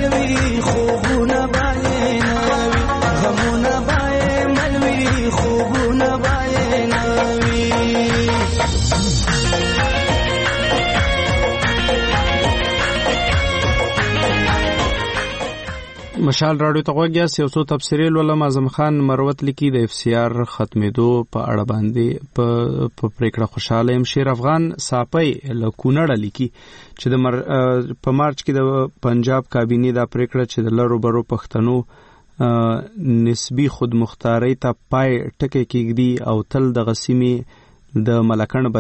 ملوي خوبونه باندې نوي غمونه باندې ملوي خوبونه باندې نوي مشال راډیو ته غوږیاست. یو څو تبصرې لولم. اعظم خان مروت لیکي د اف سی آر ختمېدو په اړه باندې په په پریکړه خوشاله يم. شیر افغان صاپي له کونړ لیکي چې د مر... په مارچ کې د پنجاب کابینې دا پریکړه چې د لرو برو پښتنو نسبی خودمختاري ته پای ټکی کېږدي او تل د غسیمې د ملکن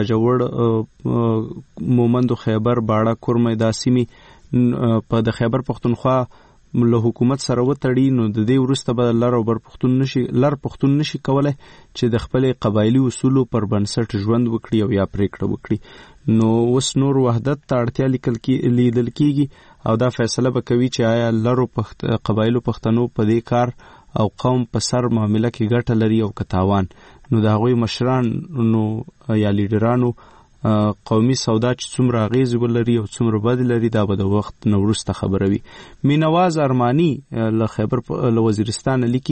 بجوړ مومندو خیبر باړه کورمه داسمي په د خیبر پښتونخوا له حکومت سره وتړي نو د دې وروسته به لر او بر پښتون نشي لر پښتون نشي کولای چې د خپل قبایلی اصولو پر بنسټ ژوند وکړي او یا پریکړه وکړي. نو اوس نور وحدت ته اړتیا لیکل کې لیدل کیږي او دا فیصله به کوي چې آیا لر او پخت قبایلو پښتنو په دې کار او قوم په سر معاملې کې ګټه لري او کتاوان. نو دا غوي مشران نو یا لیډرانو قومي سودا چې څومره اغیز ولري او څومره بد لري دا به د وخت نورسته خبره وي. مینواز ارمانی له خیبر له وزیرستان لیکي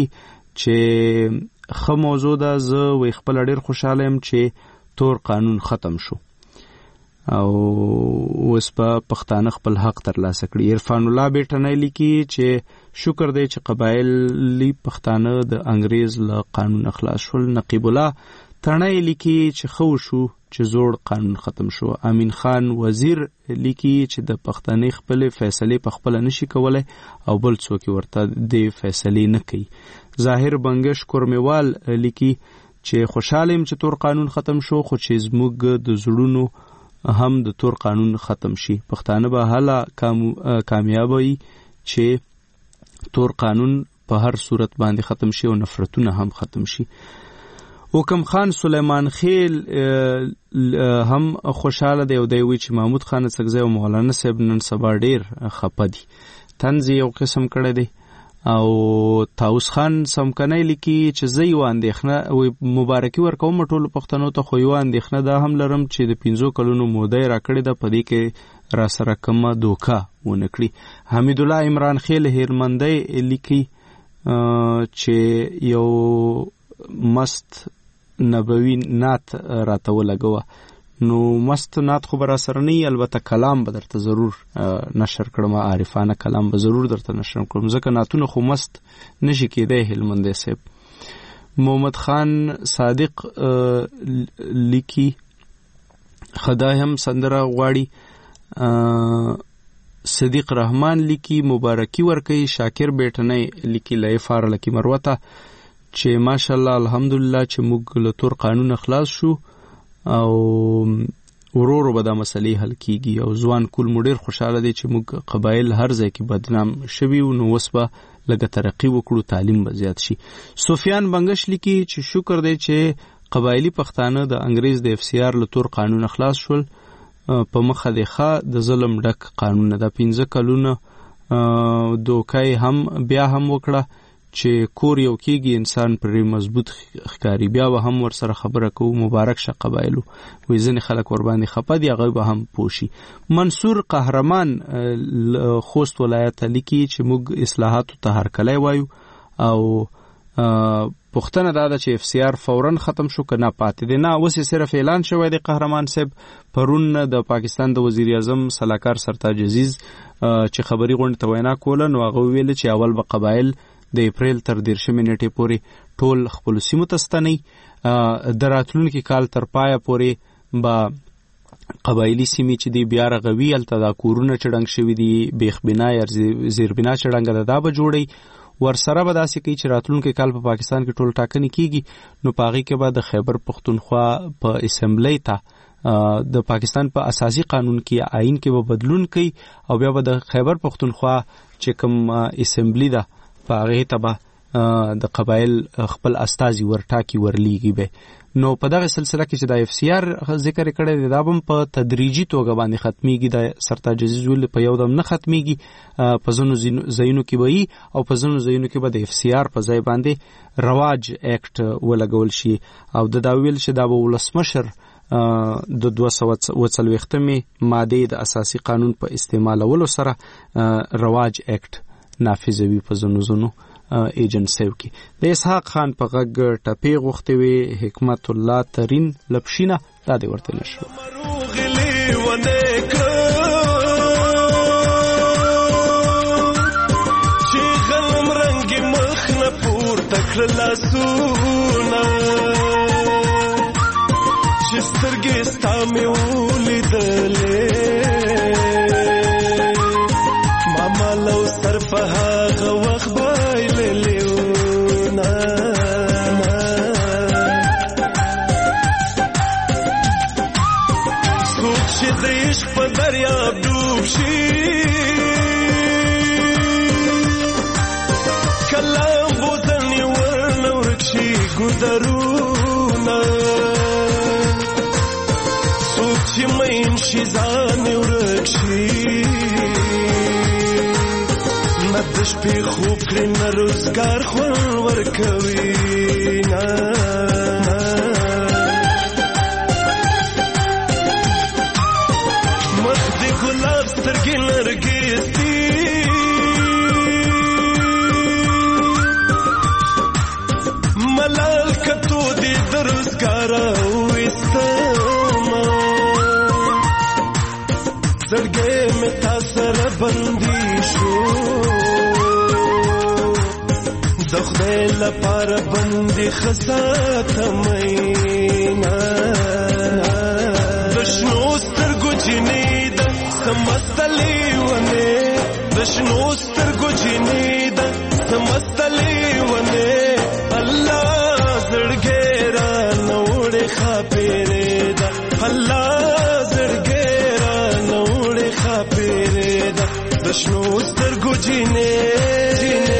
چې خه موضوع ده. زه وی خپل ډیر خوشاله يم چې تور قانون ختم شو او اوس په پښتانه خپل حق ترلاسه کړي. عرفان الله بیٹنه لیکي چې شکر دی چې قبایلی پښتانه د انګریز له قانون خلاص شول. نقیب الله تڼۍ لیکي چې خو شو چې زوړ قانون ختم شو. امین خان وزیر لیکي چې د پښتنې خپل فیصله په خپل نشي کولای او بل څوک ورته د فیصله نه کوي. ظاهر بنگش کورمیوال لیکي چې خوشاله يم چې تور قانون ختم شو خو چې زموږ د زړونو هم د تور قانون ختم شي. پښتانه به هله کام کامیابوي چې تور قانون په هر صورت باندې ختم شي او نفرتونه هم ختم شي. حکم خان سلیمان خیل هم خوشاله دی او دی وی چې محمود خان څخه او مولانا صاحب نن سبا ډیر خپه دي. طنز یو قسم کړی دی او تاوس خان سمکنای لیکي چې زه یو اندېښنه او مبارکي ورکوم ټول پښتنو ته. خو یو اندېښنه دا هم لرم چې د پنځو کلونو موده راکړې ده په دې کې را سره کومه دوکه ونه کړي. حمید الله عمران خیل هیرمندی لیکي چې یو مست نبوي نات راته ولګوه. نو مست نات خو برا سره نه، البته کلام به درته ضرور نشر کړم، عارفانه کلام به ضرور درته نشر کړم، ځکه ناتونه خو مست نشي کېدی. هلمندی صاحب محمد خان صادق لیکي خدای هم سندره غواړي. صدیق رحمان لیکي مبارکي ورکوي. شاکر بیٹنی لیکي لایفار لکی مروته چې ماشاءالله الحمدلله چې موږ له تور قانون خلاص شو او ورورو به دا مسلې حل کیږي او ځوان کول مو ډېر خوشاله دي چې موږ قبایل هر ځای کې بدنام شوي نو اوس به لږه ترقي وکړو، تعلیم به زیات شي. سفیان بنگش لیکي چې شکر دی چې قبایلی پښتانه د انګریز د اف سی آر له تور قانون خلاص شول. په مخه دی ښه د ظلم ډک قانون ده. پنځه کلونه دوکای هم بیا هم وکړه چې کور یو کېږي انسان پرې مضبوط ښکاري، بیا به هم ورسره خبره کوو. مبارک شه قبایلو. وایي ځینې خلک ورباندې خفه دي، هغوی به هم پوه شي. منصور قهرمان خوست ولایت لیکي چې موږ اصلاحاتو ته هرکلی وایو او پوښتنه دا ده چې اف سی آر فوراً ختم شو که نه پاتې دی. نه، اوس یې صرف اعلان شوی دی. قهرمان صاحب پرون د پاکستان د وزیر اعظم سلاکار سرتاج عزیز چې خبري غونډې ته وینا کوله نو هغه ویل چې اول به قبایل د اپریل تر دیرشمې نیټې پورې ټول خپلو سیمو ته ستنئ، د راتلونکي کال تر پایه پورې به قبایلي سیمې چې دی بیا رغوي، هلته دا کورونه چې ړنګ شوي دي بیخبنا یا زیربنا چې ړنګه ده دا به جوړوي. ورسره به داسې کوي چې راتلونکي کال په پاکستان کې ټول ټاکنې کیږي نو په هغې کې به د خیبر پښتونخوا په اسمبلی ته د پاکستان په اساسي قانون کې آئین کې به بدلون کوي او بیا به د خیبر پښتونخوا چې کوم اسمبلی ده په هغې ته به د قبایل خپل استازي ورټاکي ورلیږي به. نو په دغه سلسله کې چې د اف سی آر ذکر کړی دی دا به په تدریجي توګه باندې ختمیږي. د سرتاج عزیز ویل په یو دم نه ختمیږي، په ځینو ځایونو کې به وي او په ځینو ځایونو کې به د اف سی آر په ځای باندې رواج اکټ ولګول شي او د دا ویل چې دا به ولسمشر د دوه سوه اوه څلوېښتمې مادې د اساسي قانون په استعمالولو سره رواج اکټ نافذوي په ځینو ځینو ایجنسیو کې. د اسحاق خان په غږ ټپې غوښتې وې حکمت الله ترین لپشینه دا دې ورته نشو چې غلم رنګ مخ نه پورته کړل لاسونه چې سترګې ستا مې ولیدلې ماما لو سر په هغه وخت بایللیونه څوک چې د عشق په دریاب ډوب شي کله بوتلنې ورنه ورک شي ګودرونه څوک چې مین شي ځان ورک شي نه د شپې خوب کړي نه روزګار خوند ورکوي نه مخ د ګلاب سترګې نرګس دي ملال کتو دې د روزګار وستما زړګې مې تا سره بندي شو د خدای لپاره بندي خساته مینا د شنو سترګو جنې د سمستلې ونه د شنو سترګو جنې د سمستلې ونه الله زړګې را نوړې خاپېرې ده الله زړګې را نوړې خاپېرې ده د شنو سترګو جنې جنې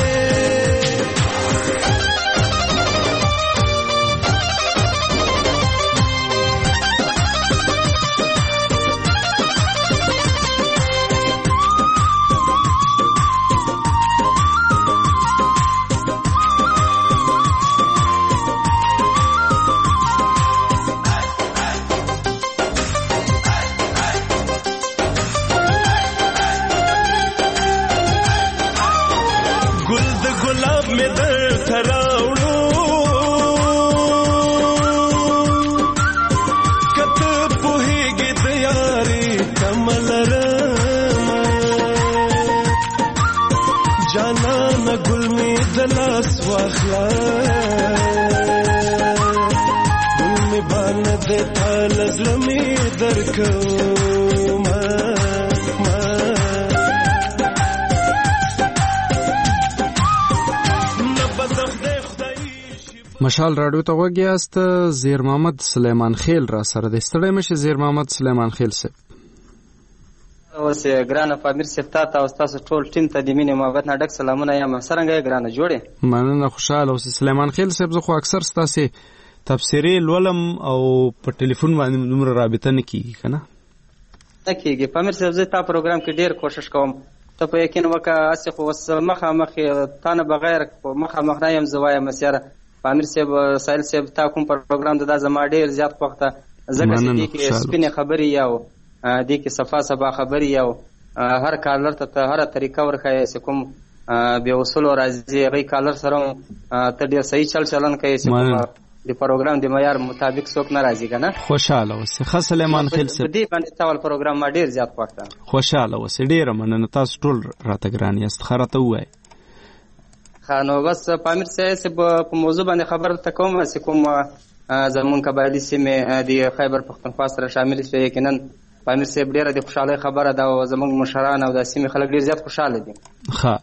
مشال راډیو ته وګیاست. زیر محمد سلیمان خیل را سره د ستړی مشه. زیر محمد سلیمان خیل صاحب اوس ګرانه پامیر صاحب ته او تاسو ټول ټیم ته د مینې محبت نه ډک سلامونه یم. سرنګه ګرانه جوړې مننه خوشاله اوس. سلیمان خیل صاحب زه خو اکثر ستاسو تفسیری لولم او په ټلیفون باندې نمبر رابطه نه کیږي کنه نه کیږي. پامیر صاحب زه تا پروګرام کې ډیر کوشش کوم ته په یقین وکړه اسی خو وس مخه مخه تانه بغیر مخه مخ نه یم زوایم مسیره پامیر صاحب سایل صاحب تا کوم پروګرام د زما ډیر زیات وخته زکه چې دې کې سپینه خبري یاو دې کې صفا صفا خبري یاو هر کالر ته هر طریقه ورخه کوم به اصول راځي غي کالر سره ته ډیر صحیح چل چلن کوي چې د پروګرام د معیار مطابق څوک ناراضي کنه. خوشاله اوسه. خاص سلیمان خیل صاحب دې باندې تاول پروګرام ما ډیر زیات وخته خوشاله اوسه. ډیر مننه تاسو ټول راته ګران یاست. خراته وای خانو بس پامیر صاحب په موضوع باندې خبر ته کوم چې کوم زمون قبایلی سیمه د خیبر پختونخوا سره شامل شي. یقینا پامیر صاحب ډیره د خوشاله خبره ده او زمون مشران او د سیمه خلک ډیر زیات خوشاله دي. ښه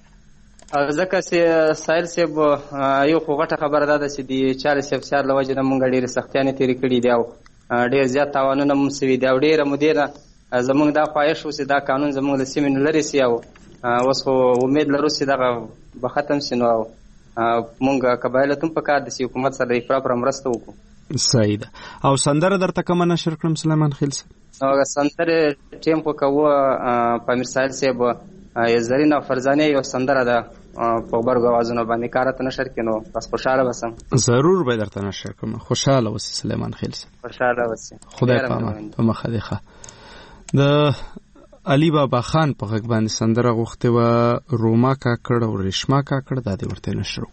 ځکه چې سایل صاحب یو خو غټه خبره ده چې د چارې صاحب سیار لوجه د مونږ ډیره سختیانه تیری کړي دي او ډیر زیات تاوانونه مو سوي دي او ډیره مدیره زمونږ دا خواهش و چې دا قانون زمونږ د سیمې لري سي او اوس خو امید لرو چې دا به ختم شي نو مونږ قبایل ته په کار د حکومت سره د پراپر مرسته وکړو. صحیح ده. او سندره درته کوم نشر کړم سلیمان خیل صاحب؟ نو سندره ټیم په کوه پامیر سایل صاحب زرین او فرزانه یو سندره ده په برګو اوازونه باندې کارته نشر کینو بس خوشاله وسم. ضرور به درته نشر کوم. خوشاله وسی سلیمان خیل صاحب. خوشاله وسی. خدای پامه په مخه دی. ښه د علي بابا خان په غږ باندې سندره غوښتې وه، روما کاکړ او ریشما کاکړ دا دې ورته نشرو.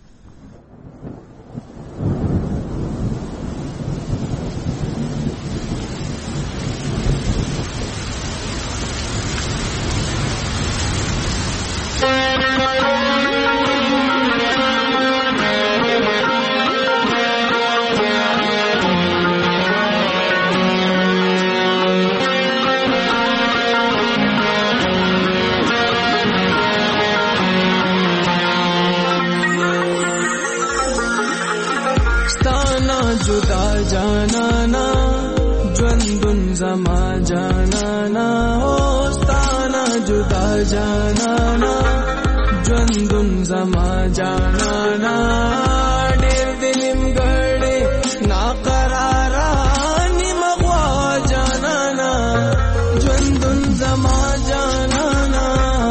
جانانا ژوندون زما جانانا اوستانا جدا جانانا ژوندون زما جانانا ډېر دلم ګړې ناقرارا نیمغوا جانانا ژوندون زما جانانا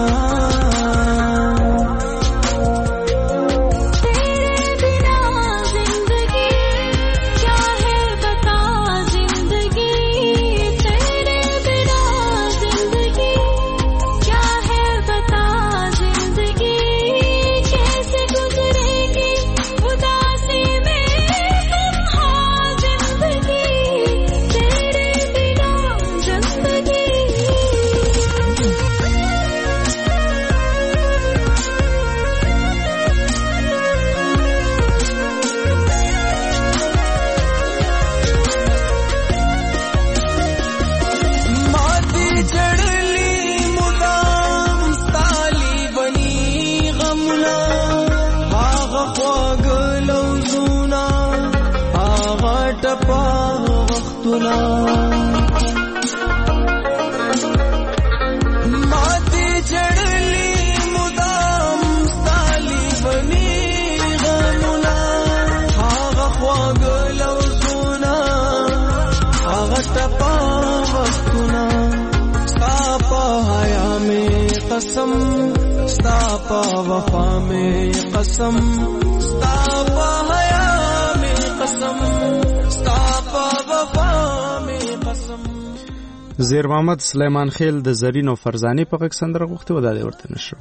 قسم ستا پا وفا میں قسم ستا پا حیا میں قسم ستا پا وفا میں قسم. زیر محمد سلیمان خیل د زرین او فرزاني په غږ سندره غوښتې وه، دا دې ورته نشو.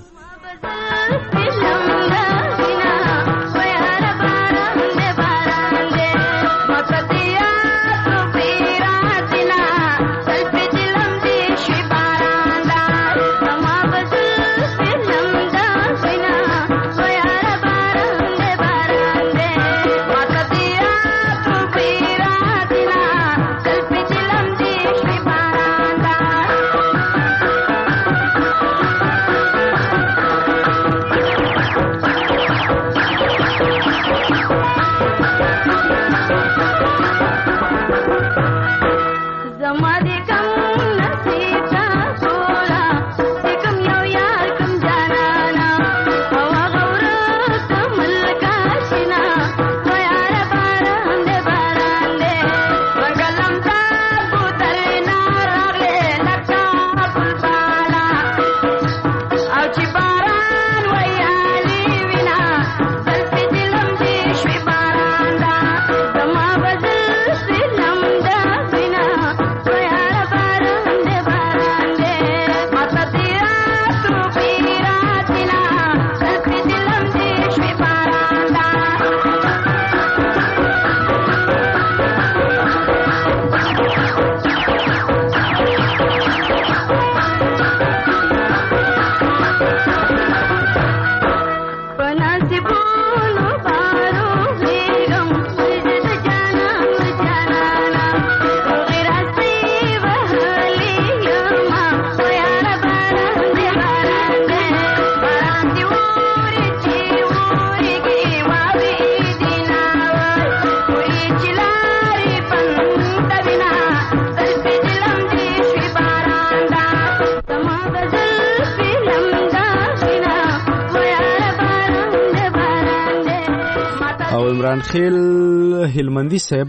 عمران خیل هلمندي صاحب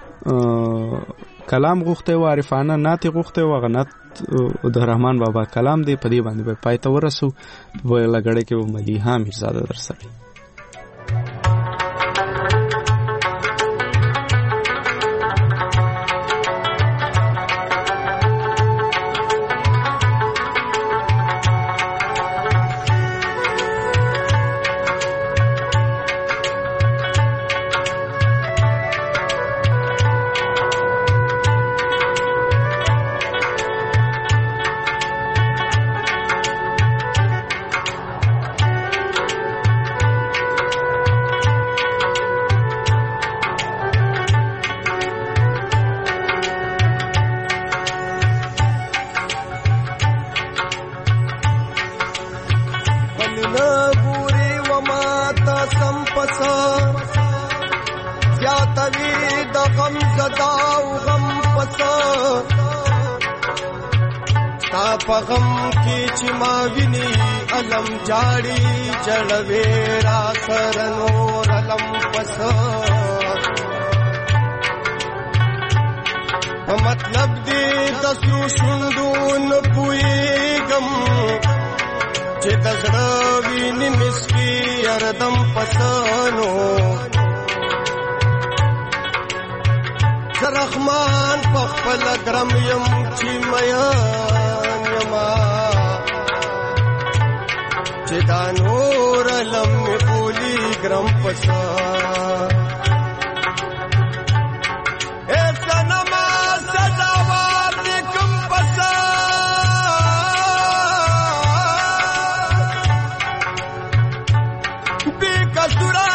کلام غوښته و، عارفانه نعت غوښته و، غنت د رحمان بابا کلام دی، په دې باندې به پای ته ورسو. په لګړې کې و مدیحه میرزاده در سره. مړنه ګوري وما تا سمپسا زیاتوي د غم زدا او غم پسا تا په غم کې چې ما ویني علم جاړي جړوي را سر نور علم پسا مطلب دې د سرو شوندو نه پويګم چې د زړه ویني مسکی اردم پسانو زرخمان په خپل ګرم يم چې میان یما چې دا نور لم بولی ګرم پسا Basura